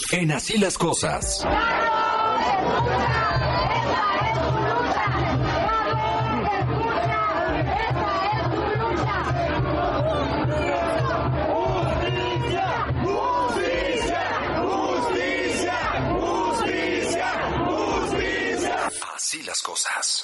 En Así las Cosas. Así las cosas.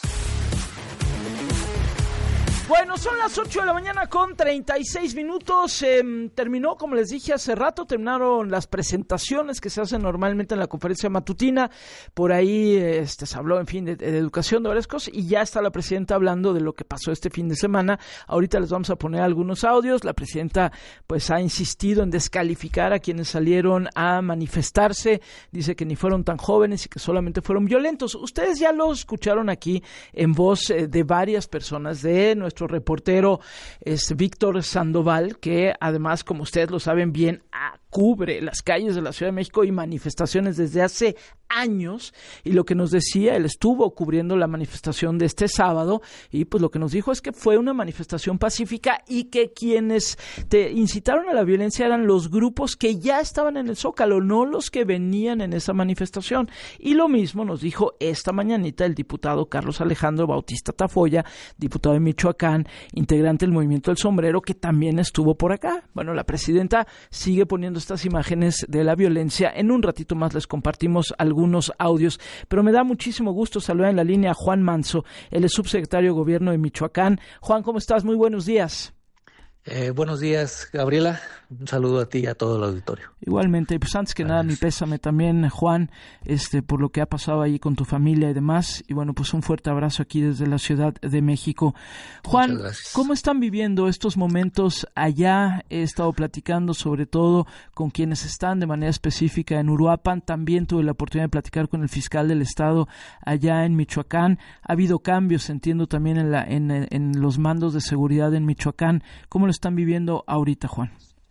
Bueno, son las 8 de la mañana con 36 minutos. Terminó, como les dije hace rato, terminaron las presentaciones que se hacen normalmente en la conferencia matutina. Por ahí se habló, en fin, de educación, de varias cosas. Y ya está la presidenta hablando de lo que pasó este fin de semana. Ahorita les vamos a poner algunos audios. La presidenta, pues, ha insistido en descalificar a quienes salieron a manifestarse. Dice que ni fueron tan jóvenes y que solamente fueron violentos. Ustedes ya lo escucharon aquí en voz de varias personas, de nuestro reportero Víctor Sandoval, que además, como ustedes lo saben bien, cubre las calles de la Ciudad de México y manifestaciones desde hace años, y lo que nos decía, él estuvo cubriendo la manifestación de este sábado, y pues lo que nos dijo es que fue una manifestación pacífica y que quienes te incitaron a la violencia eran los grupos que ya estaban en el Zócalo, no los que venían en esa manifestación. Y lo mismo nos dijo esta mañanita el diputado Carlos Alejandro Bautista Tafoya, diputado de Michoacán, integrante del Movimiento del Sombrero, que también estuvo por acá. Bueno, la presidenta sigue poniendo estas imágenes de la violencia. En un ratito más les compartimos algunos audios, pero me da muchísimo gusto saludar en la línea a Juan Manso, él es subsecretario de Gobierno de Michoacán. Juan, ¿cómo estás? Muy buenos días. Buenos días, Gabriela. Un saludo a ti y a todo el auditorio. Igualmente, pues antes que nada, mi pésame también, Juan, por lo que ha pasado ahí con tu familia y demás. Y bueno, pues un fuerte abrazo aquí desde la Ciudad de México. Juan, ¿cómo están viviendo estos momentos allá? He estado platicando sobre todo con quienes están de manera específica en Uruapan. También tuve la oportunidad de platicar con el fiscal del estado allá en Michoacán. Ha habido cambios, entiendo, también en los mandos de seguridad en Michoacán. ¿Cómo lo están viviendo ahorita, Juan?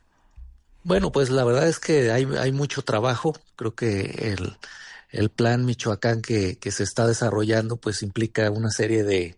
Bueno, pues la verdad es que hay mucho trabajo. Creo que el plan Michoacán que se está desarrollando pues implica una serie de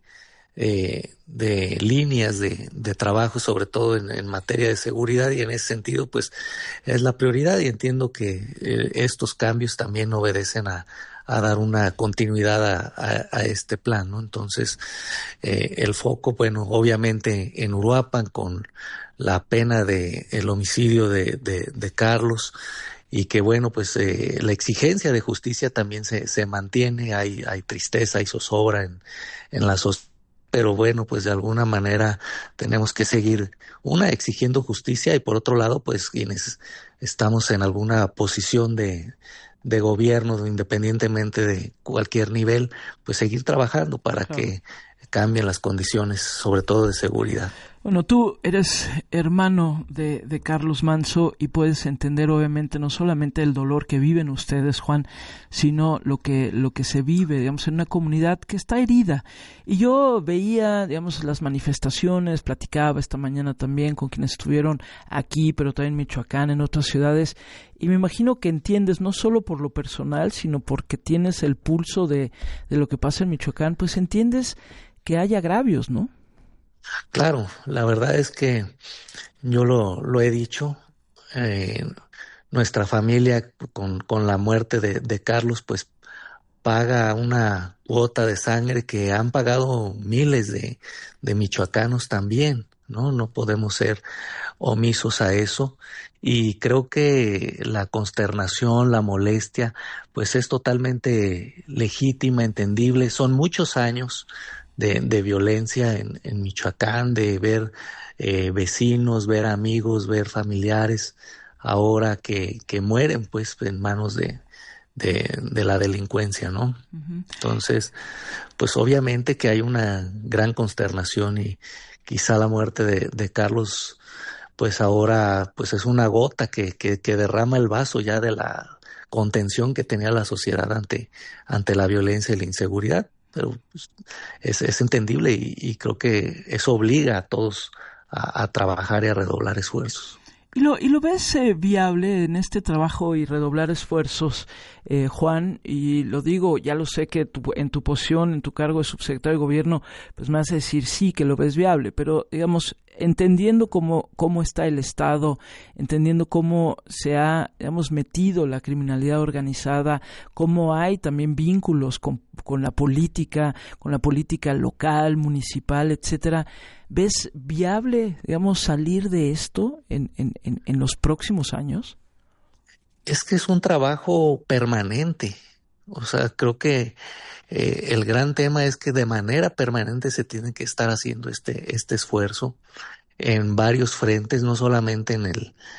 líneas de trabajo, sobre todo en materia de seguridad, y en ese sentido pues es la prioridad, y entiendo que estos cambios también obedecen a dar una continuidad a este plan, ¿no? Entonces, el foco, bueno, obviamente en Uruapan, con la pena de el homicidio de Carlos, y que bueno, pues la exigencia de justicia también se mantiene. Hay tristeza, hay zozobra en la sociedad, pero bueno, pues de alguna manera tenemos que seguir exigiendo justicia, y por otro lado, pues quienes estamos en alguna posición de gobierno, independientemente de cualquier nivel, pues seguir trabajando para que cambien las condiciones, sobre todo de seguridad. Bueno, tú eres hermano de Carlos Manso y puedes entender obviamente no solamente el dolor que viven ustedes, Juan, sino lo que se vive, digamos, en una comunidad que está herida. Y yo veía, digamos, las manifestaciones, platicaba esta mañana también con quienes estuvieron aquí, pero también en Michoacán, en otras ciudades, y me imagino que entiendes, no solo por lo personal, sino porque tienes el pulso de lo que pasa en Michoacán, pues entiendes que hay agravios, ¿no? Claro, la verdad es que yo lo he dicho, nuestra familia con la muerte de Carlos pues paga una cuota de sangre que han pagado miles de michoacanos también, ¿no? No podemos ser omisos a eso, y creo que la consternación, la molestia, pues es totalmente legítima, entendible. Son muchos años de violencia en Michoacán, de ver vecinos, ver amigos, ver familiares ahora que mueren pues en manos de la delincuencia, ¿no? Uh-huh. Entonces, pues obviamente que hay una gran consternación, y quizá la muerte de Carlos pues ahora pues es una gota que derrama el vaso ya de la contención que tenía la sociedad ante la violencia y la inseguridad. Pero es entendible, y creo que eso obliga a todos a trabajar y a redoblar esfuerzos. ¿Y lo ves viable en este trabajo y redoblar esfuerzos, Juan? Y lo digo, ya lo sé que en tu posición, en tu cargo de subsecretario de Gobierno, pues me vas a decir sí, que lo ves viable, pero digamos, entendiendo cómo está el Estado, entendiendo cómo se ha, digamos, metido la criminalidad organizada, cómo hay también vínculos con la política local, municipal, etcétera. ¿Ves viable, digamos, salir de esto en los próximos años? Es que es un trabajo permanente. O sea, creo que el gran tema es que de manera permanente se tiene que estar haciendo este esfuerzo en varios frentes, no solamente en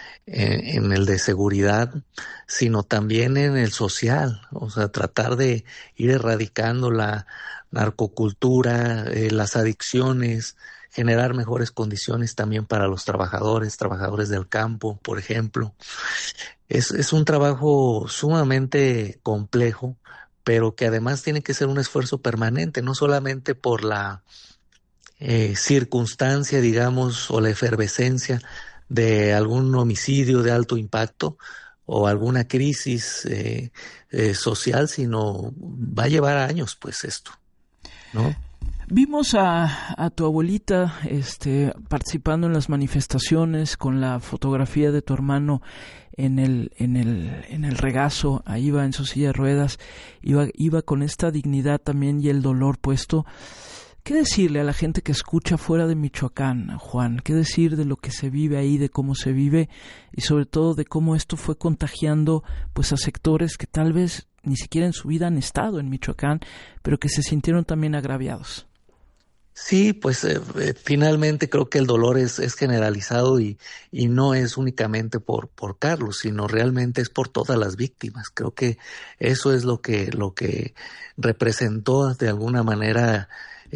el de seguridad, sino también en el social. O sea, tratar de ir erradicando la narcocultura, las adicciones, generar mejores condiciones también para los trabajadores del campo, por ejemplo. Es un trabajo sumamente complejo, pero que además tiene que ser un esfuerzo permanente, no solamente por la circunstancia, digamos, o la efervescencia de algún homicidio de alto impacto o alguna crisis social, sino va a llevar años, pues, esto, ¿no? Vimos a tu abuelita participando en las manifestaciones con la fotografía de tu hermano en el regazo. Ahí iba en su silla de ruedas, iba con esta dignidad también y el dolor puesto. ¿Qué decirle a la gente que escucha fuera de Michoacán, Juan? ¿Qué decir de lo que se vive ahí, de cómo se vive y sobre todo de cómo esto fue contagiando pues a sectores que tal vez ni siquiera en su vida han estado en Michoacán, pero que se sintieron también agraviados? Sí, pues finalmente creo que el dolor es generalizado y no es únicamente por Carlos, sino realmente es por todas las víctimas. Creo que eso es lo que representó de alguna manera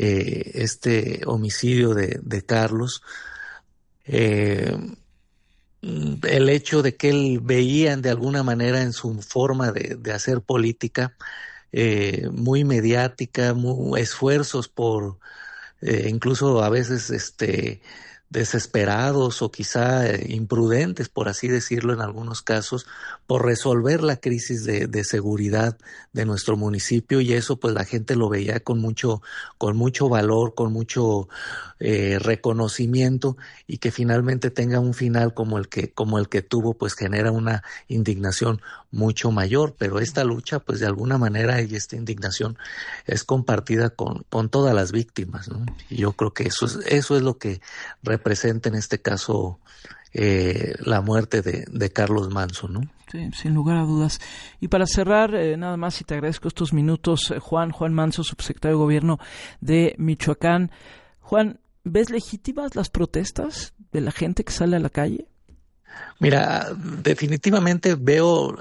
este homicidio de Carlos. El hecho de que él veían de alguna manera en su forma de hacer política muy mediática, esfuerzos por incluso a veces desesperados o quizá imprudentes, por así decirlo en algunos casos, por resolver la crisis de seguridad de nuestro municipio, y eso pues la gente lo veía con mucho valor, con mucho reconocimiento, y que finalmente tenga un final como el que tuvo, pues genera una indignación mucho mayor. Pero esta lucha pues de alguna manera, y esta indignación es compartida con todas las víctimas, ¿no? Y yo creo que eso es lo que representa en este caso la muerte de Carlos Manso, ¿no? Sí, sin lugar a dudas. Y para cerrar, nada más, y te agradezco estos minutos, Juan Manso, subsecretario de Gobierno de Michoacán. Juan, ¿ves legítimas las protestas de la gente que sale a la calle? Mira, definitivamente veo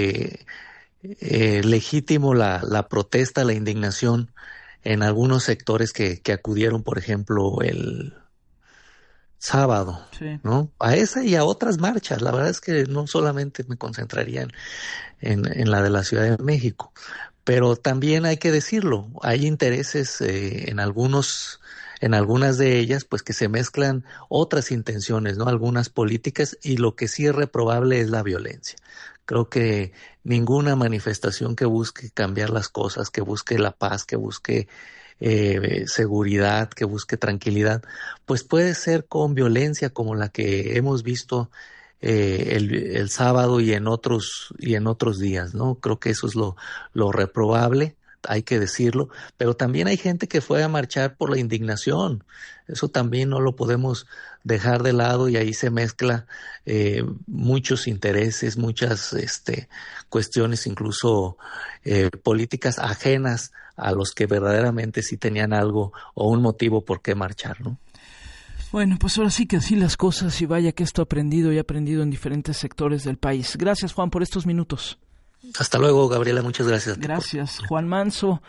legítimo la protesta, la indignación en algunos sectores que acudieron, por ejemplo, el sábado, sí, ¿no? A esa y a otras marchas. La verdad es que no solamente me concentraría en la de la Ciudad de México, pero también hay que decirlo, hay intereses en algunas de ellas, pues que se mezclan otras intenciones, ¿no? Algunas políticas, y lo que sí es reprobable es la violencia. Creo que ninguna manifestación que busque cambiar las cosas, que busque la paz, que busque seguridad, que busque tranquilidad, pues puede ser con violencia como la que hemos visto el sábado y en otros días, ¿no? Creo que eso es lo reprobable, hay que decirlo, pero también hay gente que fue a marchar por la indignación. Eso también no lo podemos dejar de lado, y ahí se mezcla muchos intereses, muchas cuestiones, incluso políticas ajenas a los que verdaderamente sí tenían algo o un motivo por qué marchar, ¿no? Bueno, pues ahora sí que así las cosas, y vaya que esto he aprendido en diferentes sectores del país. Gracias, Juan, por estos minutos. Hasta luego, Gabriela, muchas gracias. Gracias, Juan Manso,